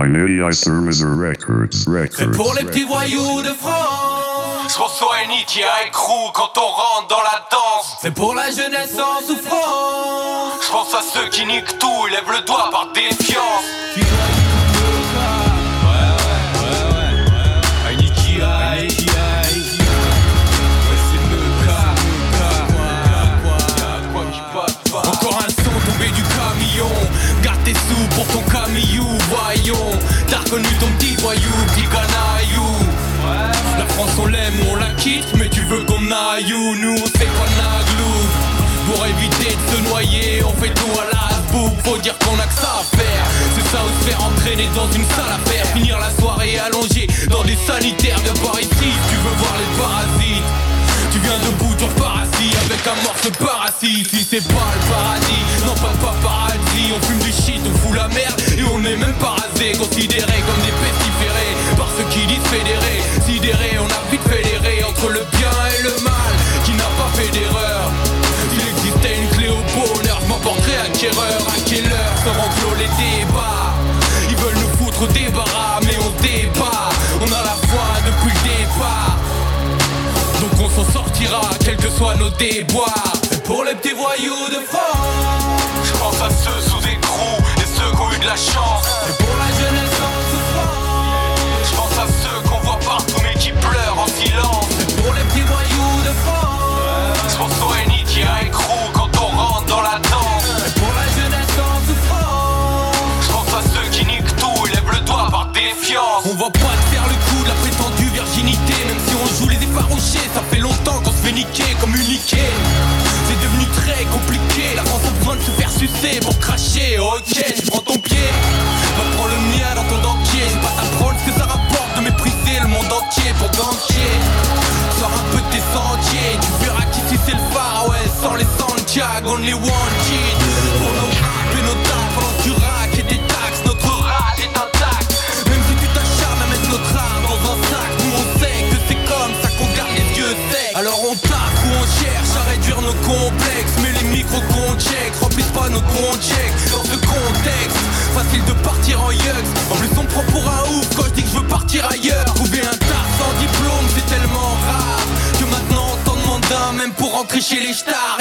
AI Service Records. C'est pour les petits voyous de France. François et Nikia et Crew quand on rentre dans la danse. C'est pour la jeunesse en souffrance. Je pense à ceux qui niquent tout, ils lèvent le doigt par défiance. Encore un son tombé du camion. Garde tes sous pour ton camillou, voyons. T'as reconnu ton petit voyou, petit canaillou. La France on l'aime ou on la quitte, mais tu veux qu'on aille où? Nous on sait pas naglou. Pour éviter de se noyer, on fait tout à l'asbouk. Faut dire qu'on a que ça à faire. C'est ça ou se faire entraîner dans une salle à faire. Finir la soirée allongée dans des sanitaires de par ici. Tu veux voir les parasites, tu viens debout, tu repars assis avec un morceau de parasite. Si c'est pas le paradis, non pas paradis. On fume du shit, on fout la merde et on est même pas rasé. Considérés comme des pestiférés par ceux qui disent fédérés. Sidérés, on a vite fédéré entre le bien et le mal. Qui n'a pas fait d'erreur? S'il existait une clé au bonheur, je m'emporterais acquéreur. À quelle heure seront clos les débats? Ils veulent nous foutre au débarras, mais on débat. On a la foi depuis le départ, donc on s'en sortira, quels que soient nos déboires. Et pour les petits voyous de France, je pense à ceux sous écrou et ceux qui ont eu de la chance. Et pour la jeunesse en souffrance, je pense à ceux qu'on voit partout mais qui pleurent en silence. Et pour les petits voyous de France, je pense aux Nikia et Crew quand on rentre dans la danse. Et pour la jeunesse en souffrance, je pense à ceux qui niquent tout et lèvent le doigt par défiance. On va pas te faire le coup de la prétendue virginité, même si on joue les effarouchés. Ça fait longtemps qu'on se fait niquer, communiquer. C'est devenu très compliqué. La France a besoin de se faire sucer pour cracher. Ok, tu prends ton pied, va prendre le mien dans ton dentier. J'ai pas t'apprendre ce que ça rapporte de mépriser le monde entier pour gantier. Sors un peu de tes sentiers, tu verras qu'ici c'est le Far West. Sans les Santiago, on les wanted. Pour nos rap et nos tags, pendant que tu raques et tes taxes, notre rage est intact. Même si tu t'acharnes à mettre notre âme dans un sac, nous on sait que c'est comme ça qu'on garde les yeux secs. Alors on tape ou on cherche à réduire nos complexes, mais les micros qu'on check remplissent pas nos comptes checks. Dans ce contexte, facile de partir en yucks. En plus on prend pour un ouf quand je dis que je veux partir ailleurs. Trouver un taf sans diplôme c'est tellement rare que maintenant on t'en demande un même pour rentrer chez les stars.